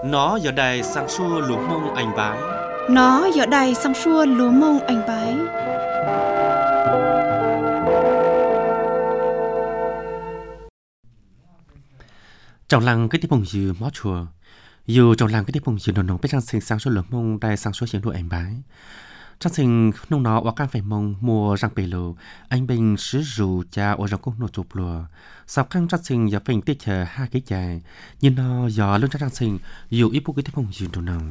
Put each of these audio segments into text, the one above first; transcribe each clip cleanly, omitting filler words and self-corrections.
Nó giờ đây sang xua lúa mông anh bái. Nó giờ đây sang xua lúa mông anh bái. Trong làng cái tí bông dư mó chùa. Dù trong làng cái tí bông dư nồng nồng biết trang sinh sang xua lúa mông đây sang xua chiến đua anh bái. Trang sinh nông nó ở căn phải mông mùa răng bể lù. Anh bình sứ rù cha ở răng cốc nổ chụp lùa. Sau khăn trang sinh giờ phình tiết chờ hai cái dài. Nhưng nó giờ lưng trang sinh dù ít bố cái tí bông dư nồng nồng.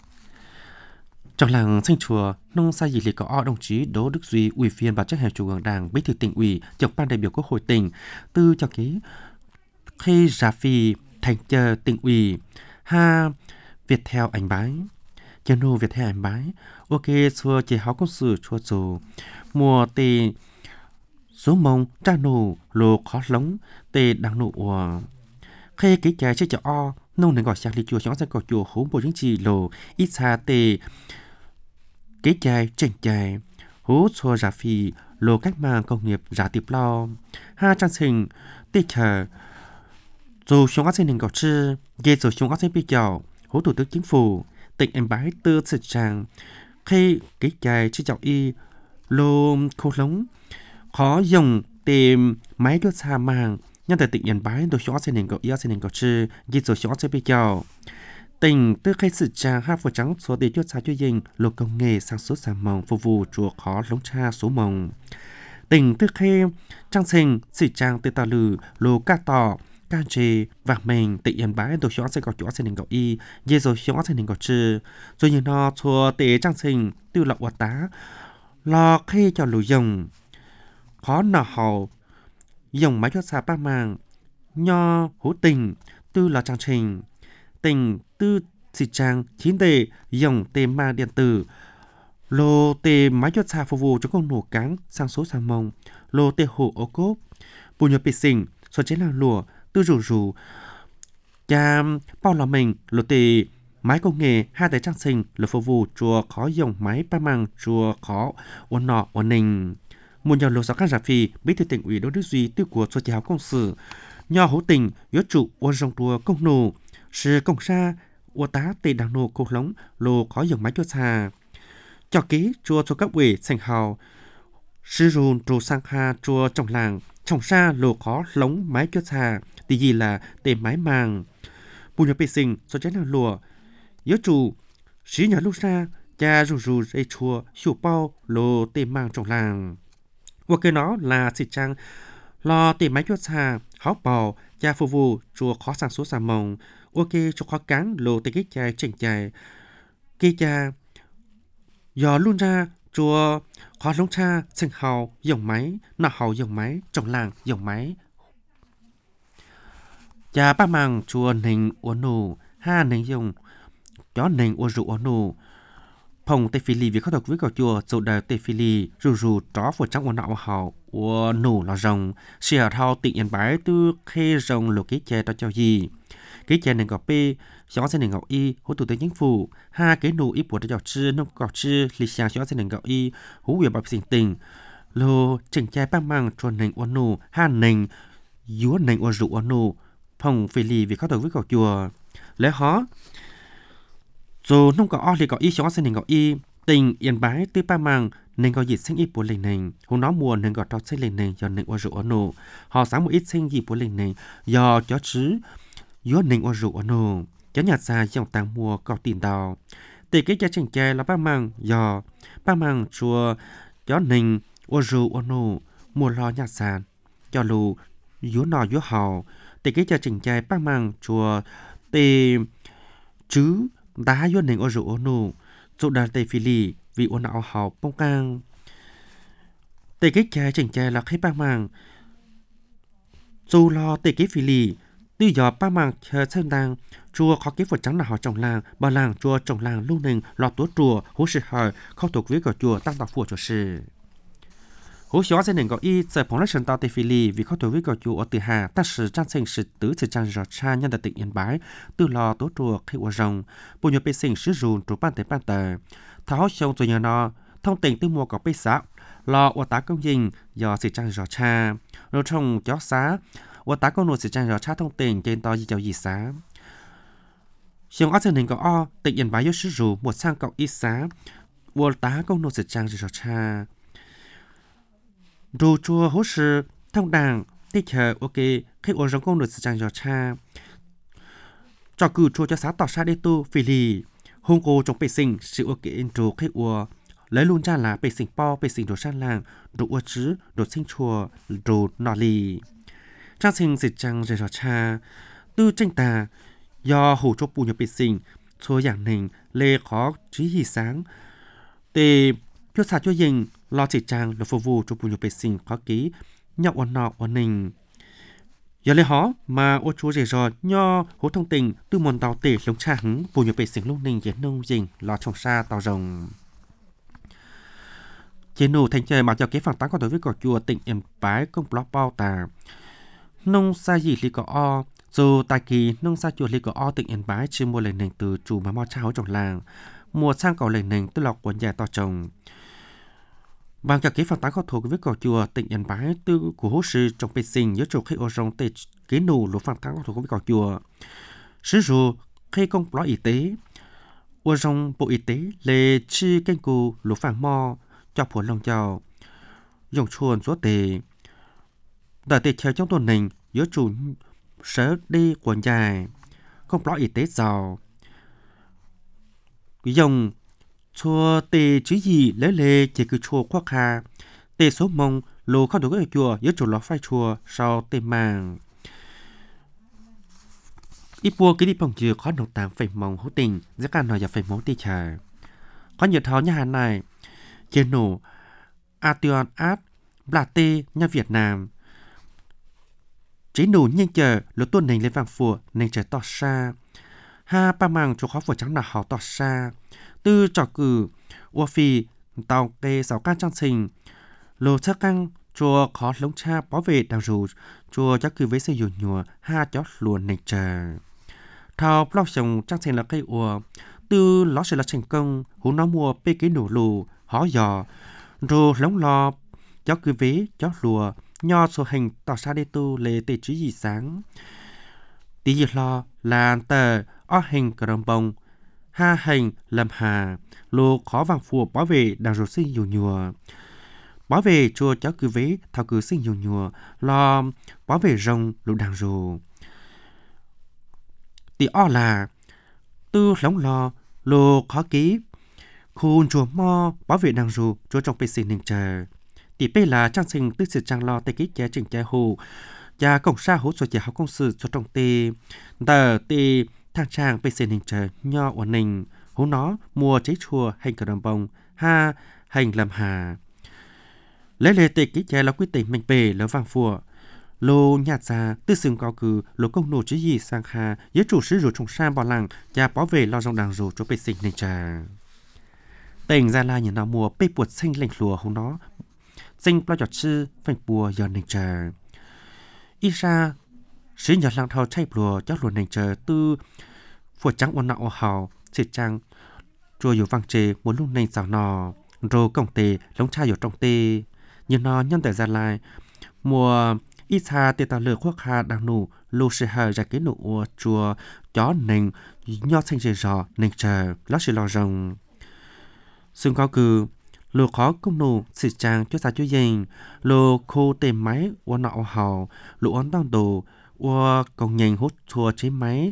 Trong làng Thanh Chùa, nông sai gì liền có đồng chí Đỗ Đức Duy, ủy viên ban chấp hành Trung ương Đảng, bí thư tỉnh ủy, trưởng ban đại biểu Quốc hội tỉnh, từ cho ký khi giả phi thành chờ tỉnh ủy, ha Việt theo ảnh bái, chân nô Việt theo ảnh bái, ok xua chế háo công sự chua dù, mùa tì số mông tra nổ lô khó lống tì đang nổ ủa. Khi ký trái chế cho o, nông nên gọi sang lý chùa cho sẽ có chùa hú bộ chính trị lô, ít xa tì kế chai chỉnh chai hú xua giả phi lô cách mạng công nghiệp giả tiếp lo ha trang sinh tiết chờ dù xuống ác sinh hình cầu chư ghê dù xuống ác sinh bị chào hú thủ tướng chính phủ tỉnh em bái tư sự tràng khi kế chai chứ chào y lô khô lống khó dùng tìm máy đốt xa màng nhân tại tỉnh em bái đồ xuống ác sinh hình cầu y ác sinh hình cầu chư ghê dù xuống ác sinh bị chào tỉnh từ khi sự trang hai phố trắng số tiền chốt xa cho dinh lô công nghệ sản xuất sản mỏng phục vụ chùa khó lống cha số mỏng tỉnh từ khi trang sinh sự trang từ tà lử lô ca tỏ ca trì vạc mình tỉnh yên bái đồ xóa sẽ có chỗ sinh hình cầu y dê rồi xóa sinh hình cầu trừ rồi như nó chùa tế trang sinh từ lọc quả tá lo khi cho lù dùng khó nọ hậu dùng máy chốt xa ba màng nho hữu tình tư là trang trình tỉnh tư thị trang chín tề dòng tề mang điện tử lô tề máy chốt xa phục vụ cho con nổ cáng sang số sang mông lô tề hổ ô cốp bùi nhập bị xình số chế là lùa tư rủ rủ cha bao lò mình lô tề máy công nghệ hai tề trang sinh lô phục vụ chùa khó dòng máy ba mang chùa khó ôn nọ ôn ninh một nhà lô sáu các giả phi bí thư tỉnh ủy Đỗ Đức Duy tiêu của số chế hào công sự nho hữu tình yếu trụ ôn rong tua công nổ sự công sa ua tá tê đàng nô cô lống lô khó dùng máy chốt xa cho ký chùa cho các ủy thành hào sư rùn trù sang ha chùa trong làng trong xa lô khó lống máy chốt xa thì gì là tê máy màng bùi nhập bê sinh so trái nào lùa yếu trụ sĩ nhà lúc xa cha rù rù dây chùa sủ bao lô tê màng trong làng qua cái nó là xịt trang lo tê máy chốt xa háo bò cha phục vụ chùa khó sang số sản mông ok cho khó cán lô tê kích chai chỉnh chai kê cha giờ luôn ra chùa khó lông cha sinh hào dòng máy nọ hào dòng máy trong làng dòng máy cha ba màng chùa nình uốn nụ ha nình dùng chó nình uốn rượu uốn nụ phòng tây phi lì vì khắc độc với cầu chùa dầu đào tây phi lì rù rù chó phổ trắng uốn nọ hào uốn nụ là rồng xìa thao tịnh yên bái tư khê rồng lô ký chè cho gì cái chè này ngọc p xóa xe này ngọc y hỗ thủ tướng chính phủ hai cái nụ ít của đại học chư nông ngọc chư lịch sang xóa xe này ngọc y hữu quyền bảo sinh tình lô chỉnh chai băng mang cho nền ôn nụ hai nền dúa nền ôn rượu ôn nụ phòng phê lì vì khắc đầu với cầu chùa lẽ hó dù nông ngọc o thì ngọc y xóa xe này ngọc y tình yên bái tư băng mang nên có dịch sinh ít của lệnh nền hôm đó mùa nên gọi cho xây lệnh nền do nền ôn rượu ôn nụ họ sáng một ít sinh gì của lệnh nền do chó chứ yếu nền ô rượu nô chó nhạt xa dòng tàng mùa có tiền đào tề cái cha chỉnh chè là ba mang chùa chó nền ô rượu nô mùa lo nhạt xa cho lù yếu nò yếu hào tề cái cha chỉnh chè ba mang chùa tề chứ đá yếu nền ô rượu nô dụ đà tề phi lì vì ô nọ hào bông cang tề cái cha chỉnh chè là khi ba mang dù lo tề cái phi lì từ giờ ba mang chờ sơn đàng chùa khó kế vật trắng là họ trồng làng bà làng chùa trồng làng lưu nình lọt túa chùa hú sự hỏi không thuộc với cả chùa tăng đạo phù cho sự hú xóa sẽ nền có y giờ phóng lại sân tàu tây phi lì vì không thuộc với cả chùa ở từ hà ta sử trang sinh sự tứ sự trang rõ cha nhân đại tỉnh yên bái từ lò túa chùa khi qua rồng bùi nhờ bê sinh sử dụng trụ ban tế ban tờ tháo sông rồi nhờ nó thông tình từ mùa có bê xã lò ở tá công dinh do sự trang rõ cha rồi trong chó xá và tá con nuôi sẽ trang rõ cha thông tin trên to gì cháu gì xá Xong ở trên nền có o, tỉnh yên bái yếu sử dụng một sang cậu ít xá, vô tá công nô sự trang rồi cha. Dù chùa hỗ sự thông đảng, tích hợp ok, khi ổn rộng công nô sự trang rồi cha. Cho cử chùa cho xã tỏ xa đê tu phì lì, hôn cô trong bệ sinh, sự ok intro khi ủa. Lấy luôn ra là bệ sinh po, bệ sinh đồ sát làng, đồ ủa chứ, đồ sinh chùa, đồ nọ lì. Trang sinh sự trang rồi cha, tư tranh tà, do hủ cho bù nhập bệ sinh, cho dạng nền lê khó trí hì sáng. Tê cho xã cho dình lo chỉ trang là phục vụ cho bù nhập bệ sinh khó ký nhọc ổn nọ ổn nình. Giờ lê hó mà ô chú rể rò nho hố thông tình từ mòn tàu tể lông cha hứng bù nhập bệ sinh lúc nình dễ nông dình lo trồng xa tàu rồng. Chế nụ thành trời mà cho kế phản tán có đối với cỏ chùa tỉnh Yên Bái công blog bao tà. Nông xa dị lý cỏ o. Dù tại kỳ nông xa chùa lý cỏ o tỉnh Yên Bái chưa mua lời nền từ chủ mà mò trao trong làng. Mùa sang cầu lời nền từ lọc quần nhà to trồng. Bằng cho kế phản tán có thuộc với cỏ chùa tỉnh Yên Bái từ của hỗ sư trong bê sinh nhớ chủ khi ô rong tê kế nụ lũ phản tán có thuộc với cỏ chùa. Sử dụng khi công blog y tế. Ô rong bộ y tế lê chi kênh cụ lũ phản mò cho phổ lòng chào dùng chuồn chúa tề đợi tề theo trong tuần này giữa chủ sở đi quần dài không lo y tế giàu dùng chùa tề chứ gì lấy lệ chỉ cứ chùa khoa kha tề số mông lô không đủ cái chùa giữa chủ lo phai chùa sau tề màng ít bùa cái đi phòng chùa có nồng tàng phải mong hữu tình rất cả nói giờ phải mong tê chờ có nhiều tháo nhà hàng này chế nổ Ation Art Blate nhà Việt Nam chế nổ nhanh chờ lỗ tuần nền lên vàng phùa nền trời tỏ xa ha ba màng chỗ khó phùa trắng là họ tỏ xa tư trò cử ua phi tàu kê sáu can trang trình lô chắc căng chùa khó lống cha bảo vệ đào rù chùa chắc cử với xây dù nhùa ha chó luồn nền trời thao blog chồng trang trình là cây ua tư ló sẽ là thành công hú nó mua bê kế nổ lù hó giò rồi lóng lo chó cứ vế chó lùa nho số hình tỏ xa đê tu lê tê trí gì sáng tí gì lo là tờ o hình cờ đồng bông ha hình làm hà lô khó vàng phùa bảo vệ đàng rồi sinh dù nhùa bảo vệ chùa chó cứ vế thao cứ sinh dù nhùa lo bảo vệ rồng lũ đàng rồi tí o là tư lóng lo lô khó ký khu chùa mò bảo vệ đàng dù chúa trong bê sinh nền trời tỷ bê là trang sinh tư sự trang lo tê ký chế trình chế hồ và cổng xa hỗ trợ chế học công sự cho trong tê tờ tê thang trang bê sinh nền trời nho ổn nình hố nó mua cháy chùa hành cờ đồng bông ha hành làm hà lấy lệ tê ký chế là quyết định mình bề là vàng phùa lô nhạt ra tư xương cao cử lô công nổ chứ gì sang hà giới chủ sử dụng trong sang bảo làng và bảo vệ lo trong đàng dù cho bê sinh nền trời tỉnh ra là những nào mùa bê buộc xanh lạnh lùa không nó xanh bao giọt sư phanh bùa giờ nền trời ít ra sử nhật làng thao chay bùa cho lùa nền trời tư phùa trắng ôn nọ hào xịt trăng rồiอยู่ฟังเจmuốn lúc này xào nò rồi cổng tề lống chai ở trong tê như nó nhân tại gia lai mùa ít xa tê tàu lửa khoác hà đang nụ lô sẽ hờ ra cái nụ chùa chó nền nho xanh rề rò nền trời lót sẽ lò rồng xương cao cử lô khó công nụ xịt trang cho xa cho dành lô khô tềm máy ua nọ hào lô ón tăng đồ ua còng nhành hút chùa chế máy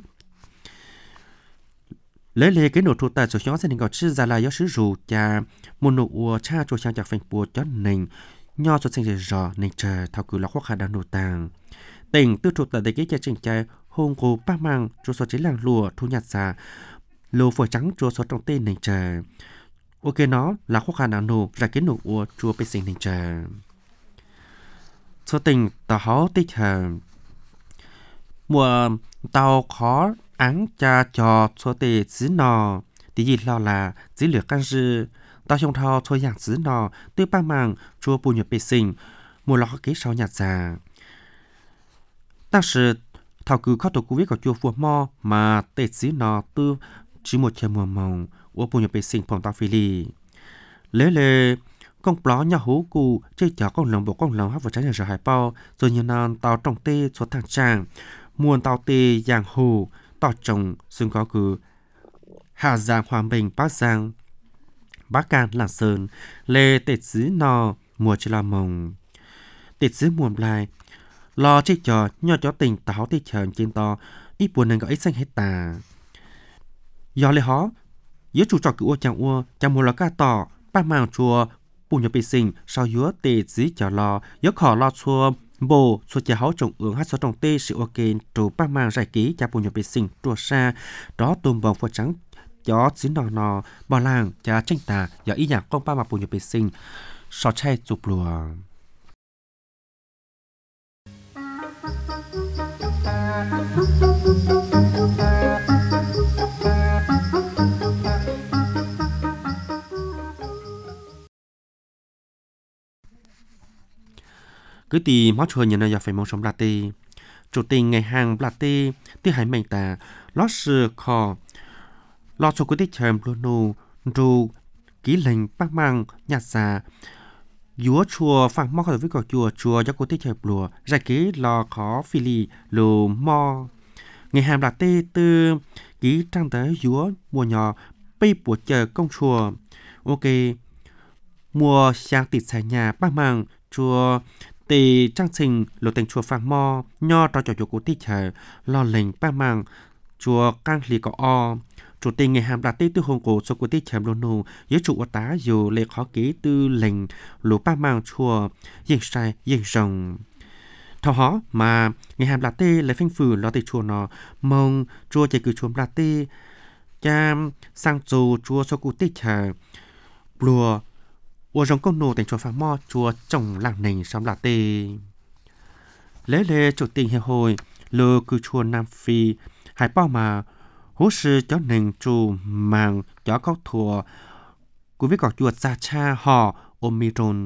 lấy lệ cái nụ thuộc tại số nhóm gia đình có chữ ra là do sử dụng cha một nụ ua cha cho sang chặt phanh bùa cho nền nho cho sinh rò nền trời thao cử là khoác khả năng nụ tàng tỉnh tư thuộc tại cái cha trình trai hôn cô ba mang cho số chế làng lùa thu nhặt ra lô phổi trắng cho số trong tên nền trời ok nó là khó khăn nào nổ ra cái nổ của chùa bê sinh nền trời số tình tàu hó tích hợp mùa tàu khó án cha cho số tề xứ nò tí gì lo là dữ liệu căn dư tàu trong thao cho dạng xứ nò từ ba màng chùa bù nhập bê sinh mùa lọ kế sau nhạt già当时thảo cử khó tổ cú viết của chùa phùa mò mà tề xứ nò từ chỉ một chân mùa mộng của bù nhập bê sinh phòng tàu phi lì lấy lệ con pló nhà hú cụ chơi chó con lồng bộ con lồng hát vào trái nhà rồi hải bao rồi như non tàu trồng tê số thằng trang muôn tàu tê giang hồ tàu trồng xương có cử Hà Giang Hòa Bình Bắc Giang Bắc Can Lạng Sơn Lê Tệ Xứ Nò Mùa Chỉ Là Mồng Tệ Xứ Muộn Lại Lo chiếc trò nhỏ cho tình táo thì trần trên to ít buồn nên có ít xanh hết tà do lê hó giữa chủ trò cựu chẳng một là ca tỏ ba màng chùa bù nhập bị sinh sau giữa tệ dí chờ lo giữa khó lo chùa bồ chùa chờ háo trồng ứng hát số trồng tê sự ok trụ ba màng giải ký cha bù nhập bị sinh chùa xa đó tùm bồng phật trắng gió dí nò bò làng cha tranh tà do ý nhạc công ba mà bù nhập bị sinh so chay chụp lùa cứ tì mót chua nhận là phải mong sống latte chủ tình ngày hàng latte tí hải mệnh tà lót sư kho lót số của tí chèm luôn ru ký lệnh bác mang nhạt xà dúa chùa phẳng mò khỏi với cỏ chùa do cô tí chèm lùa giải ký lò khó phi lì lù mò ngày hàng latte từ ký trang tới dúa mùa nhỏ bây bùa chờ công chùa ok mùa sáng tịt xài nhà bác mang chùa tì trang trình lộ tình chùa phàng mò nho trò trò của tí chờ lo lệnh ba mang chùa cang lì có o chủ tình ngày hàm đạt tê tư hồn cổ số của tí chờ lô nù dưới trụ của tá dù lệ khó ký tư lệnh lũ ba mang chùa yên sai yên rồng thảo hó mà ngày hàm đạt tê lại phanh phử lo tì chùa nó mong chùa chạy cử chùa đạt tê cha sang chùa chùa số của tí chờ lùa ủa giống công nô thành chùa phàng mò chùa trồng làng nền xóm là tê lễ lễ chủ tình hiệp hội lừa cư chùa Nam Phi hải bao mà hú sư chó nền chù màng chó có thùa của viết gọt chùa cha cha họ Omicron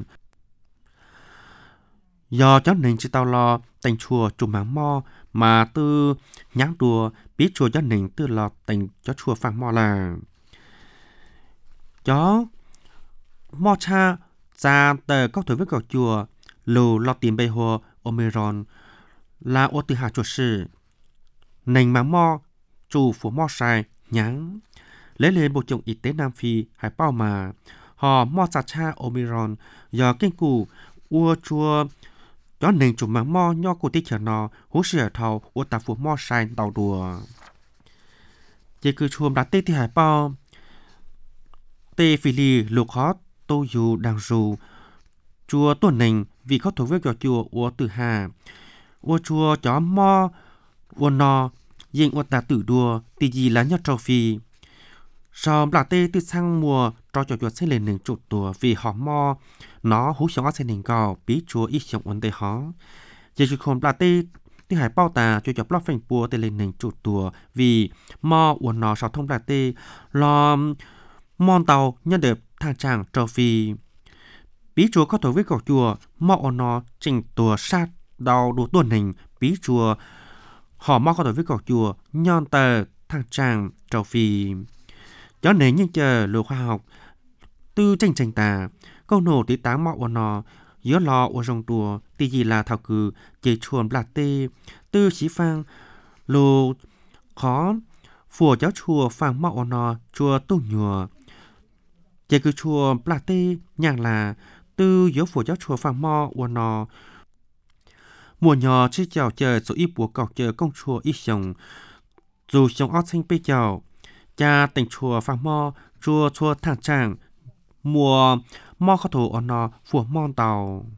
do chó nền chỉ tao lo thành chùa chù màng mò mà tư nhãn đùa biết chùa chó nền tư lọt thành chó chùa phàng mò là chó mò cha ra tờ các tuổi với cỏ chùa lù lo tìm bê hồ Omicron là ô tư hạ chùa sư nành mà mò chủ phủ mò sai nhắn lấy lên Bộ trưởng Y tế Nam Phi hải bao mà họ mò cha cha Omicron do kinh cụ ua chùa đó nành chủ mà mò nho cụ tí chờ nó hú sửa thầu ô tà phủ mò sai tàu đùa chỉ cứ chùa đã tê thì hải bao tê phi lì lục khó tô dù đang dù chùa tuần nành vì có thuộc với chùa ua từ hà ua chùa chó mo ua no dình ua tà tử đùa tì gì là nhất trò phi sau là tê từ sang mùa cho chùa xây lên nền trụ tùa vì họ mo nó hú sống ở xây nền gò bí chùa ít sống ổn tê hó giờ chùa khôn là tê tí hải bao tà cho chùa phanh bùa tê lên nền trụ tùa vì mo ua no sau thông là tê lo mòn tàu nhân đẹp thang tràng trò phi bí chùa có thổi với cỏ chùa mò nó trình tùa sát đào đồ tuần hình bí chùa họ mò có thổi với cỏ chùa nhon tờ thang tràng trò phi cho nên những chờ lô khoa học tư tranh tà câu nổ tí táng mò nó giữa lò ở rồng tùa tí gì là thảo cử chế chuồn bạc tê tư xí phang lô khó phùa giáo chùa phang mò nó chùa tu nhùa chế cứ chùa bạc tê nhàng là tư giữa phùa giáo chùa phang mò nó mùa nhỏ chỉ chào chờ số ít bùa cọc chờ công chùa ít sống dù sống ót xanh bê chào cha tỉnh chùa phang mò chùa thang tràng mùa mò khó thủ nó phùa mòn tàu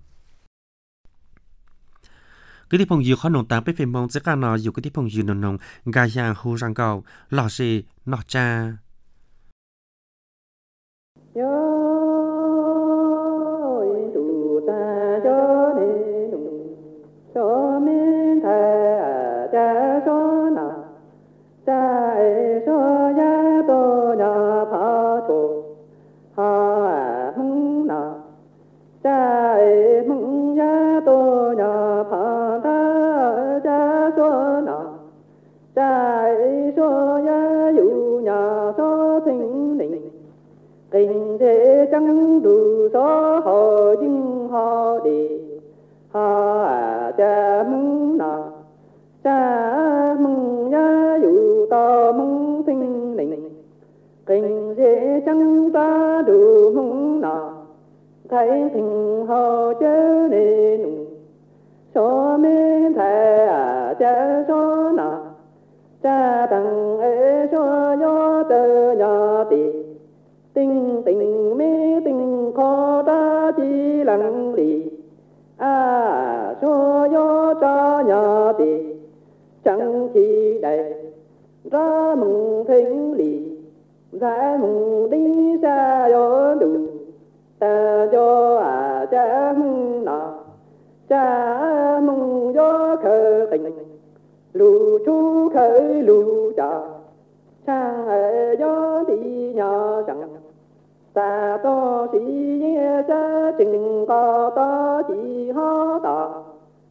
cái tiếp phong dư khó nồng tàng bê phê mong sẽ ca nó dù cái tiếp phong dư nồng gà giang hô răng cầu lò xì nọ cha tình thế chẳng đủ số họ nhưng họ đi họ cha mừng nọ cha mừng ya dù to mừng tinh linh chẳng ta đủ mong nào thấy tình họ chớ nên số men thề chớ số nào cha đằng ế số gió tơ nhỏ tì tình tình mê tình khó ta chỉ lặng lì số gió cha nhỏ tì chẳng chỉ đầy ra mừng thính lì ra mừng đi xa gió đủ ta cho cha mừng nọ cha mừng gió khờ tình lù chú khởi lù trà sang ở gió đi nhỏ chẳng ta to chỉ nghe cha chừng có to chỉ ho tỏ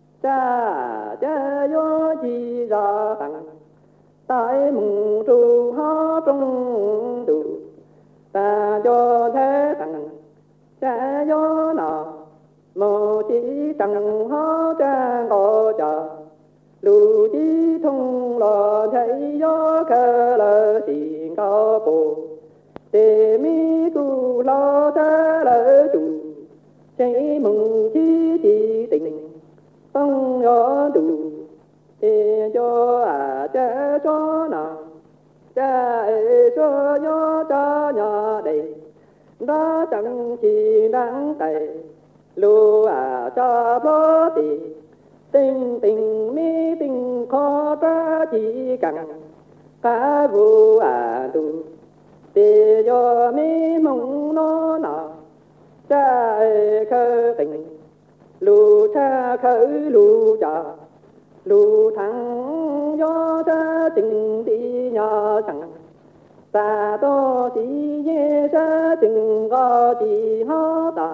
cha gió chỉ ra tặng tại mừng tru ho trong đủ ta cho thế tặng cha gió nọ mồ chỉ tặng ho cha ngõ chờ lù chi thông lò thấy gió khờ lờ xin cao bồ tề mi cu lo ta lỡ chủ cháy mừng chi chỉ tình tông gió đủ tề cho cha cho nào cha cho gió cha nhỏ đầy đã chẳng chỉ đáng cày lù cha bó tì tình tình mi tình khó ta chỉ cần cả vụ đủ để cho mi mong nó nào cha khơi tình lù cha khơi lù cha lù thằng gió cha tình đi nhỏ chẳng ta to chỉ nhé cha tình có chỉ ho ta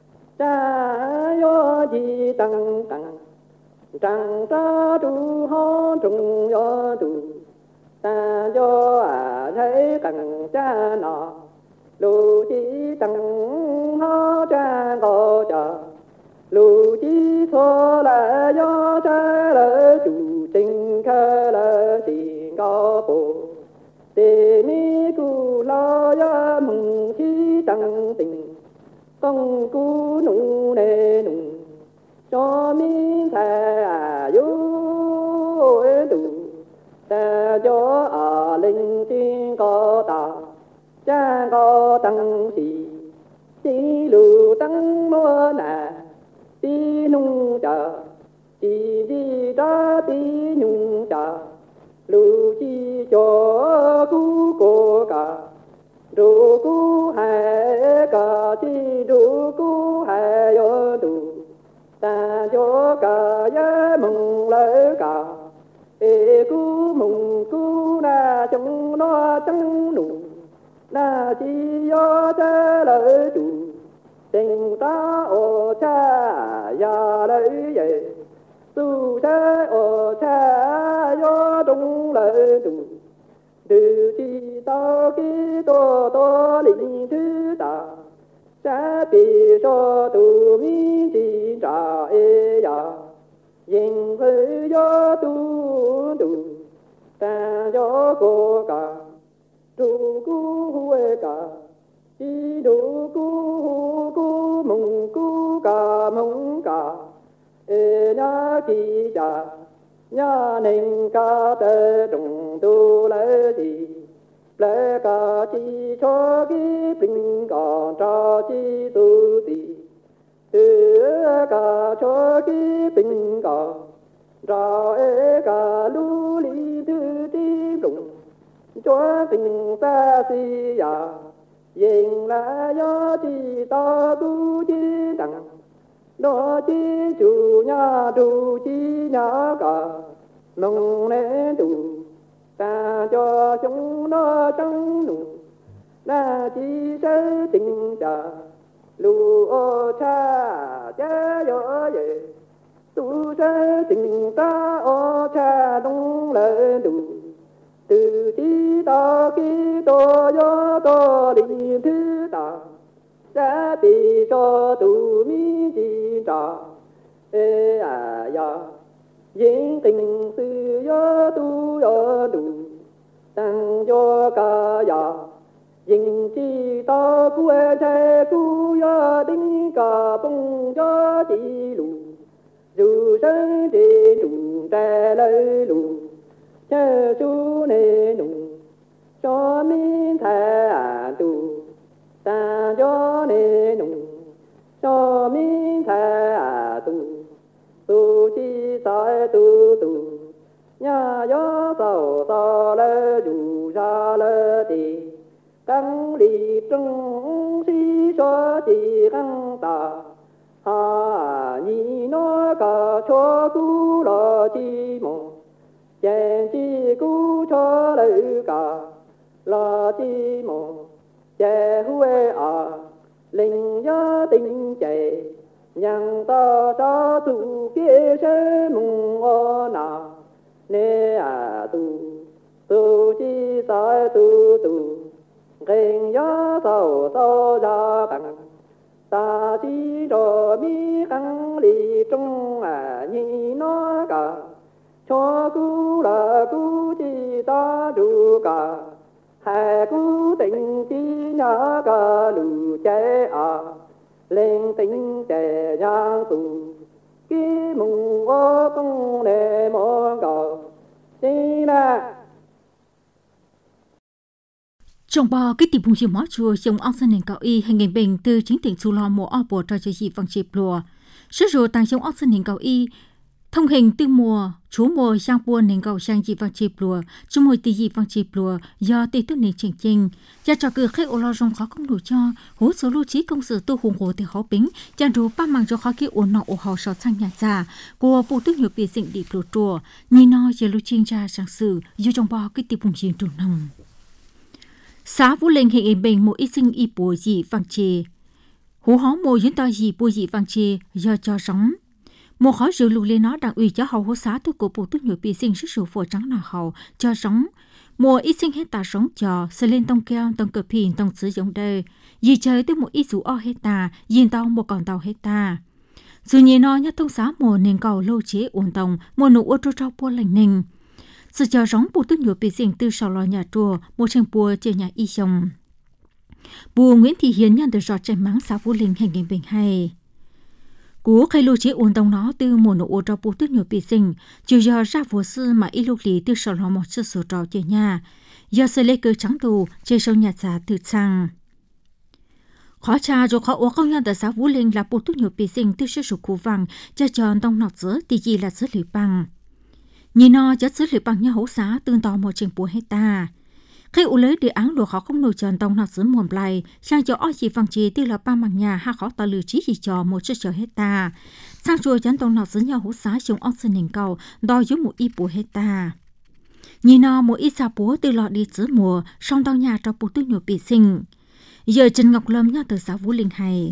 cha gió chỉ tăng tăng chẳng ta đủ ho trùng gió đủ ta gió thấy cần cha nọ lù chỉ tăng ho cha có chờ lù chỉ thua là gió cha lỡ chủ tình khờ lỡ tình có bồ tề mi cu lo gió mừng chi tăng tình công cu nụ nề nụ cho mi thề vô đủ ta cho linh tiên có ta cha có tăng chỉ lù tăng mưa nà tí nung chờ chỉ đi ra tí nhung chờ lù chi cho cu cô cả đủ cu hai cả chi đủ cu hai yo đủ ta cho cả giá mừng lỡ cả ê cu mừng cu na trong nó trắng nụ na chi yo cha lỡ chủ tình ta ô cha ya lỡ về tu cha ô cha yo đông lỡ chủ từ chi tao ki to linh thứ ta cha bị cho tu mi chi trả e ya yên với gió tu tu ta gió cô cả tu cu huê cả chi đủ cu mong cu cả mong cả e nhá chi cha nhá nên cả tê trùng tu lễ gì lễ cả chi cho cái bình còn cho chi tu tì từ cả cho cái bình còn ra cả lũ lý thứ ti trùng cho tình xa xì ya yên là gió chi ta tu chi đằng đó chi chủ nhà tu chi nhà cả nông nè đủ ta cho chúng nó trắng nụ là chi sẽ tình trả lù ô cha cha yo ye tu sẽ tình ta ô cha đông lệ đủ từ tí ta khi to gió to linh thứ ta sẽ tì cho tu mi chi trả ê ya yên tình sư gió tu gió đủ tăng cho cả ya dình chi ta cú che cú ya đinh cả bông cho chỉ lù dù sinh chỉ trùng tre lấy lù che chú nê nùng cho min thà tu ta cho nê nùng cho min thà tu tu chi sai tu nhà gió sầu sầu lê dù ra lê đi căng lì trung si cho chỉ căng ta ha ni nó cả cho cú lo chi mồ chèn chi cú cho lấy cả lo chi mồ chè huê à linh gió tình chè nhang ta cho tu kia sẽ mùng ô na nè à tu tu chi sai tu khen gió sầu sầu ra bằng ta chỉ đồ mi căng lì trung à nhi nó cả cho cú là cú chi ta đủ cả hai cú tình chi nhớ cả lù chế à lên tình trẻ giang tù kí mùng ô công nề mong cầu đi na trong bò cái tìm hùng chiều mó chùa trong ông sinh nền cao y hành nghề bình từ chính tỉnh Su Lo mùa o bồ cho chị vang chip lùa sứ rồi tăng trong ông sinh nền cao y thông hình từ mùa chú mùa sang buôn nền cao sang chị vang chip lùa chú mùa tì chị vang chip lùa do tì tức nền chỉnh chỉnh cha cho cứ khách ô lo rong khó không đủ cho hỗ số lưu trí công sự tu hùng hồ thì khó bính cha đủ ba mang cho khó kia ổn nọ ổ hào sọt sang nhà già của bộ tức nhiều biệt sinh đi lùa chùa nhìn nó giờ lưu chiên cha sang sử do trong bò cái tìm hùng chiều trùng nồng xã Vũ Linh hiện yên bình một ít sinh y bùa dị vang chê hú hó mùa diễn to dị bùa dị vang chê do cho sống một khó rượu lù lên nó đang uy cho hậu hố xã tôi cổ bộ tốt nhiều bị sinh sức sụp phổ trắng nào hậu cho sống một ít sinh hết ta sống cho sẽ lên tông keo tông cờ pin tông sử dụng đây gì chơi tới một ít rủ o hết ta nhìn tao một con tàu hết ta dù nhìn nó nhất thông xã mùa nền cầu lâu chế ổn tông mùa nụ ô tô trao bùa lành ninh sự cho giống bộ tốt nhiều bị sinh từ sau lò nhà chùa một trên bùa trên nhà y chồng bùa Nguyễn Thị Hiến nhận được giọt trái mắng xã Vũ Linh hành nghề bình hay cú khai lưu chế ổn tông nó từ mùa nụ ô trao bộ tốt nhiều bị sinh chiều giờ ra vô sư mà y lúc lý từ sau lò một sự sổ trò trên nhà giờ sẽ lấy cơ trắng tù chơi sâu nhà già từ sang khó cha rồi khó ố công nhân tại xã Vũ Linh là bộ tốt nhiều bị sinh từ sự sụp cú vàng cho tròn tông nọ giữa thì gì là giữa lưỡi bằng nhìn nó chất xứ lưỡi bằng nhau hấu xá tương to một trên bùa hết ta khi u lấy địa án đồ khó không nổi tròn tông nọ giữa muộn lại sang cho oi chỉ vàng chỉ tư là ba bằng nhà ha khó ta lừa trí chỉ cho một chiếc chờ hết ta sang chùa chắn tông nọ giữa nhau hấu xá trong oi sinh hình cầu đòi dưới một y bùa hết ta nhìn nó một ít xa búa từ lọ đi giữa mùa song tao nhà cho bùa tư nhiều bị sinh giờ Trần Ngọc Lâm nhau từ xã Vũ Linh hay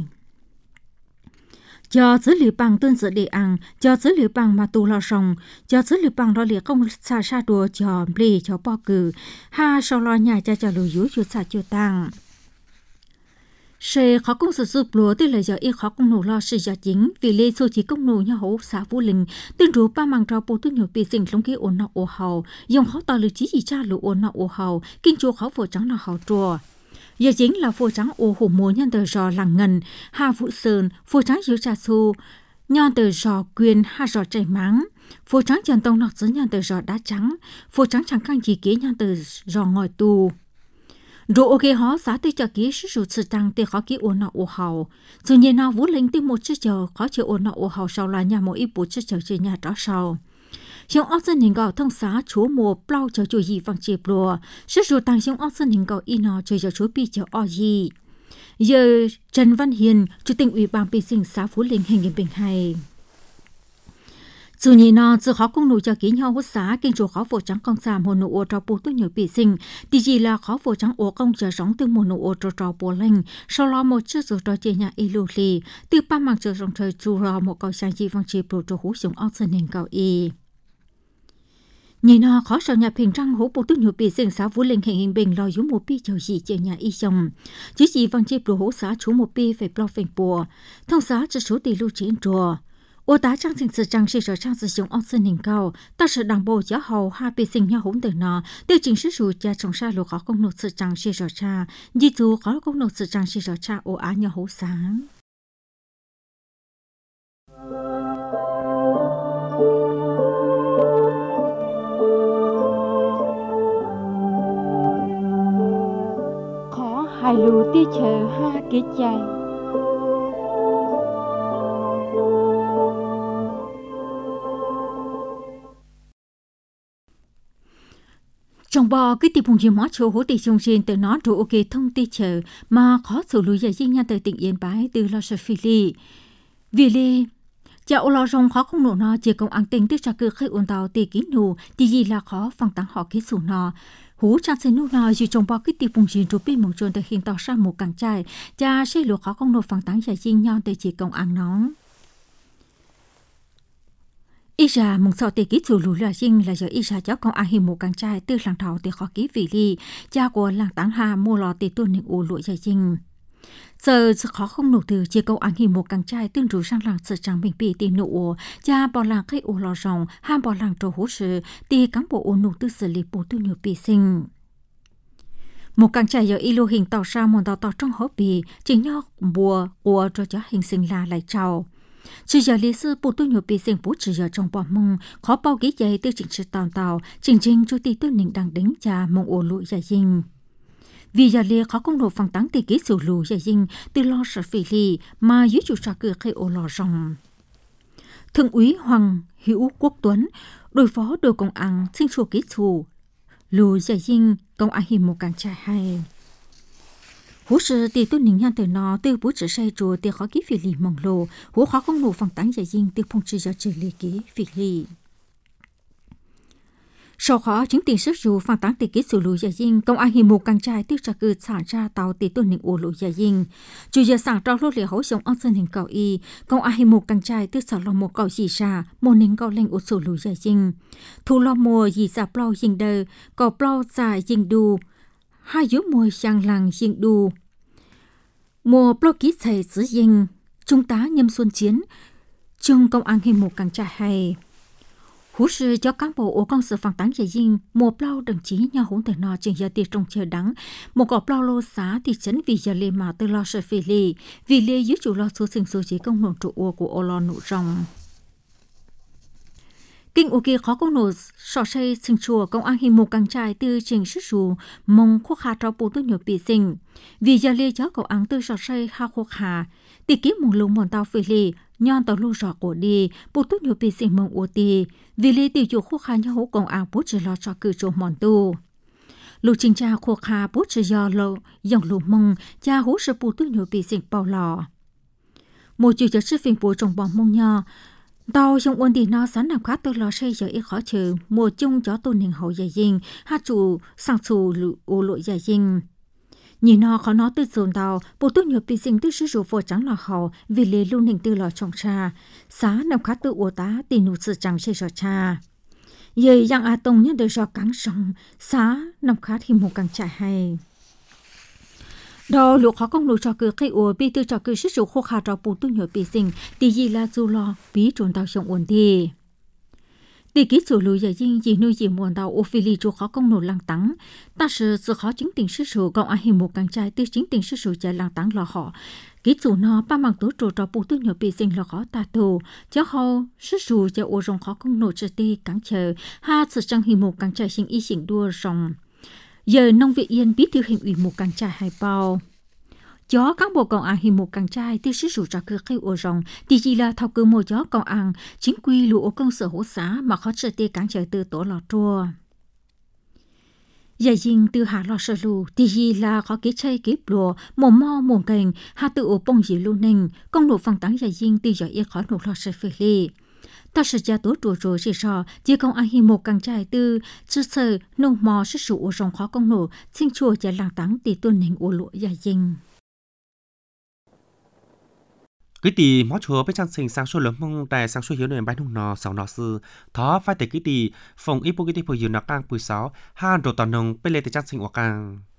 cho dữ liệu bằng tuân sự đề ăn cho dữ liệu bằng mà tu lo sòng cho dữ liệu bằng lo liệt không xa xa đùa cho bì cho bò cử ha sau lo nhà cho lùi dúi cho xa cho tăng sẽ khó công sự giúp lúa từ lời giờ y khó công nổ lo sự giả chính vì lê số chỉ công nổ nhà hậu xã Vũ Linh tương rú ba mang trao bộ tu nhiều bị sinh trong kia ổn nọ ổ hậu dùng khó tao lừa chỉ cha lũ ổn nọ ổ hậu kinh chùa khó phổ trắng nọ hậu chùa giờ chính là phổ trắng ô hổ múa nhân tờ rò làng ngần hà vũ sơn phổ trắng yếu trà xu nhân tờ rò quyền hà rò chảy máng phổ trắng trần tông nọ dưới nhân tờ rò đá trắng phổ trắng chẳng khang chỉ kế nhân tờ rò ngòi tù rồi ok họ xã tây cho kế sử dụng sự tăng để khó kế ôn nọ ô hậu dù nhiên nào Vũ Linh tìm một chiếc chờ khó chịu ôn nọ ô hậu sau là nhà mỗi ít bộ chiếc chờ trên nhà đó sau trong ốc dân hình gạo thông xá chúa mùa bao cho chúa gì vang chịp lùa sức rồi tăng trong ốc dân hình gạo y nó chơi cho chúa pi cho o gì giờ Trần Văn Hiền chủ tịch ủy ban pi sinh xã Phú Linh hình bình hay dù nhìn nó dù khó công nụ cho kỹ nhau hút xá kinh chủ khó phổ trắng công xàm hồ nụ ô trò bố tôi nhiều bị sinh thì chỉ là khó phổ trắng ô công chờ sống từ một nụ ô trò bố linh sau đó một chiếc rồi trò chơi nhà y lưu lì từ ba mạng chờ sống trời chú rò một câu sáng chi vang chịp lùa trò hú xuống ốc dân hình gạo y nhìn nó khó sợ nhà平trang hố bộ tức nhiều bị sinh xã Vũ Linh hình bình lo dùng một pi chầu gì chơi nhà y chồng chứ gì vang chịp lùa hố xã chú một pi phải lo phèn bùa thông xã cho số tỷ lưu chiến chùa ô tá trang sinh sự trang sĩ sở trang sử dụng ong sinh hình cao, ta sự đảng bộ giáo hầu ha bị sinh nhau hỗn từ nó, tiêu chỉnh sự chủ cha trong sa lục khó công nộp sự trang sĩ sở cha, di chú khó công nộp sự trang sĩ sở cha ô á nhau hữu sáng. Khó hai lù tia chờ ha kế chạy. Trong bò cái tiệp hùng gì mó chỗ hỗ tỷ chung trên từ nó đủ ok thông tin chờ mà khó xử lý giải dinh nha từ tỉnh Yên Bái từ lo sợ phi li vì li cháu lo rong khó không nổ nó chỉ công ăn tình tức ra cơ khai ổn tàu tì kín nụ thì gì là khó phăng tăng họ kết sủ nó hú trang xây nụ nó dù trong bò cái tiệp hùng gì rụp bên mông trôn từ hiện tàu ra một càng trai cha xây lụa khó không nổ phăng tăng giải dinh nhau từ chỉ công ăn nó ý ra mong sau tê ký chủ lù là dinh là giờ ý ra cháu con ai hi một càng trai từ làng thảo tê khó ký vị li cha của làng táng hà mua lò tê tuôn những ô lụa dài dinh giờ khó không nổ từ chỉ câu ăn hi một càng trai tương rủ sang làng sự trang bình bì tê nụ cha bỏ làng cây ô lò rồng ham bỏ làng trổ hú sự tê cán bộ ô nụ tư xử lý bù tư nhiều bì sinh một càng trai giờ ilo hình tàu ra một tàu trong hố bì chỉ nhau bùa của cho hình sinh là lại chào chỉ giờ lý sư bộ tôi nhiều bị sinh bố chỉ giờ trong bỏ mông khó bao ký giấy tiêu chỉnh sự tàu chỉnh cho tí tôi nịnh đang đánh trà mông ổ lụi dài dinh vì giờ lý khó công nộp phẳng táng tỷ ký sổ lù dài dinh từ lo sợ phỉ lì mà dưới chủ trà cửa khai ổ lò rồng thượng úy Hoàng Hữu Quốc Tuấn đối phó đội công an sinh chùa ký chủ lù dài dinh công an hình một càng trai hay hú sự thì tôi nín nhăn từ nó từ bố trở say chùa thì khó ký phỉ lì mỏng lồ hú khó không nổ phẳng táng giải dinh từ phong trì giờ trừ lì ký phỉ lì sau khó chứng tiền sức dù phẳng táng tỷ ký sổ lù giải dinh công an hình một càng trai từ trả cử sản ra tàu thì tôi nín ổ lù giải dinh chủ giờ sản trao lô lì hấu sống ong sơn hình cầu y công an hình một càng trai từ sản lo một cầu gì xa một nín cầu lên ổ sổ lù giải dinh thu lo mùa gì giả plau dinh đờ cầu plau dài dinh đu hai dưới mùa sang làng dinh đu mùa plau ký thầy giữ dinh trung tá Nhâm Xuân Chiến trong công an hình một càng trai hay hú sư cho cán bộ ở công sở phản tán giải dinh mùa plau đồng chí nhau hỗn thể nọ trình giờ tiệc trong chờ đắng một cỏ plau lô xá thị trấn vì giờ lê mà từ lo sợ phê lì vì lê dưới chủ lo số sinh số chỉ công nộp trụ ua của ô lo nụ rồng kinh ô kia khó công nổ sọ xây sinh chùa công an hình một càng trai từ trình sức dù mong khúc hà trao bố tôi nhiều bị sinh vì giờ lê cháu cậu ăn từ sọ xây ha khúc hà tì ký mong lùng mòn tàu phê lì nhon tàu lưu rõ cổ đi bố tôi nhiều bị sinh mong ô tì vì lê tiểu chủ khúc hà nhau hữu công an bố chỉ lo cho cử chỗ mòn tu lục trình cha khúc hà bố chỉ do lộ dòng lù mong cha hữu sự bố tôi nhiều bị sinh bao lò một chủ cho sư phiền bố trong bóng mong nho tàu trong ôn đi nó sẵn làm khá tôi lo xây giờ ít khó trừ mùa chung cho tôi nền hậu dài dinh hát chủ sang chủ ô lội dài dinh nhìn nó khó nó từ dồn tàu bộ tôi nhiều bị sinh từ sư rùa phổ trắng lò hậu vì lê luôn nền từ lò trong trà xá nằm khá tự ô tá tìm nụ sự chẳng xây rõ trà dây yang a tông nhân đời rõ cắn sông xá nằm khá thì một càng chạy hay đó lục khó công lục cho cứ cây ủa bị từ cho cứ sức chủ khô khá cho bù tu nhiều bị sinh thì gì là dù lo bí trốn tàu sống ổn đi để ký chủ lùi giải dinh gì nuôi gì muôn tàu ophili chủ khó công nổ lăng tắng ta sự khó chứng tình sức chủ cộng ai hình một càng trai từ chứng tình sức chủ chạy lăng tắng lo họ ký chủ nó ba mang tố trổ cho bù tu nhiều bị sinh lo khó ta tù cháu hậu sức chủ chạy ô rồng khó công nổ trở đi cắn chờ ha sự trang hình một càng trai sinh y sinh đua rồng giờ nông viện yên biết tiêu hình ủy một càng trai hai bao chó cán bộ công an hình một càng trai tiêu sử dụng cho cơ khai ô rồng thì chỉ là thao cơ một chó công an chính quy lũ công sở hỗ xã mà khó trở tê cán trở từ tổ lò trua giải dinh từ hà lò sơ lù thì chỉ là khó kế chay kế lùa mồm mo mồm cành hà tự ổ bông gì luôn nình công nổ phẳng tán giải dinh từ giờ ít khó nổ lò sơ phê lì ta sẽ ra tổ trùa rồi chỉ so chỉ công an hình một càng trai từ chứ sơ nông mò sử dụng ô rồng khó công nổ xin chùa chạy làng táng thì tuân hình ô lụa giải dinh cái tỷ món chùa bên trong sinh sang số lớn mong tại sang số hiếu nơi bãi nông nọ sáu nọ sư thó phải tại cái tỷ phòng ít bộ cái tỷ phụ hiếu nọ càng bùi sáu ha đồ toàn nông bên lề tại trong sinh hoạt càng